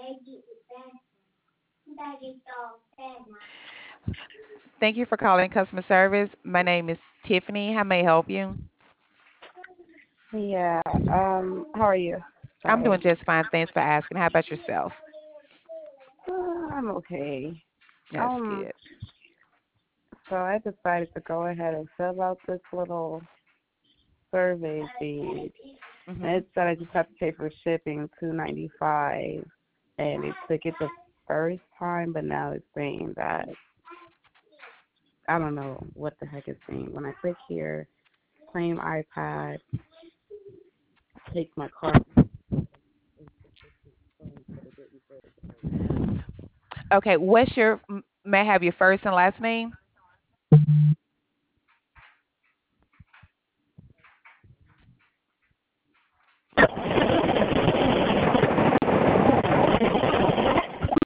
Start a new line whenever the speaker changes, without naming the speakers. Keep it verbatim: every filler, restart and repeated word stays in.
Thank you for calling customer service. My name is Tiffany. How may I help you?
Yeah. Um. How are you?
I'm
Sorry.
doing just fine. Thanks for asking. How about yourself?
Uh, I'm okay.
That's
Um.
good.
So I decided to go ahead and fill out this little survey feed, and
hmm
it said I just have to pay for shipping two ninety five, and it took it the first time, but now it's saying that I don't know what the heck it's saying. When I click here, claim iPad, take my card.
Okay. What's your? m- May I have your first and last name?